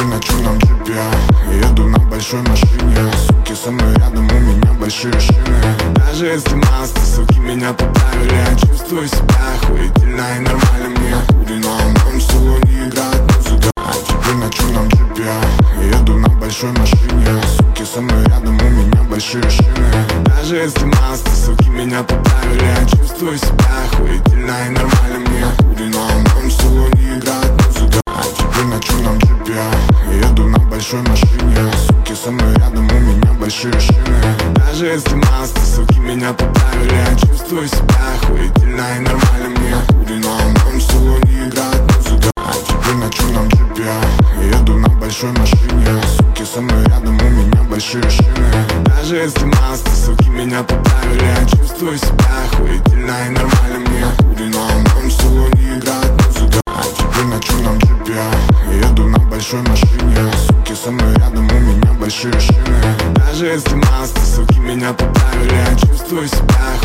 тебе на черном джипе. Еду на большой машине, суки со мной рядом, у меня большие шины. Даже если масты, суки, меня поправили, я чувствую себя охуительно и нормально. Мне курено, в моем салоне играет музыка. Тебе на черном джипе. Еду на большой машине, суки со мной рядом, у меня большие шины. Даже если масты, суки, меня поправили, я чувствую себя охуительно и нормально. Мне курено, в моем салоне играет музыка. Тебе на черном джипе. Еду на большой машине, суки со мной рядом, у меня большие шины. Даже если масты, суки, меня поправили, я чувствую себя охуительно и нормально. Мне курено, в моем салоне играет музыка. Тебе на черном джипе. Еду на большой машине, суки со мной рядом, у меня большие шины. Даже если масты, суки, меня поправили, я чувствую себя охуительно и нормально. Мне курено, в моем салоне играет музыка. Тебе на черном джипе. Еду на большой машине, суки со мной рядом, у меня большие шины. Даже если масты, суки, меня поправили, я чувствую себя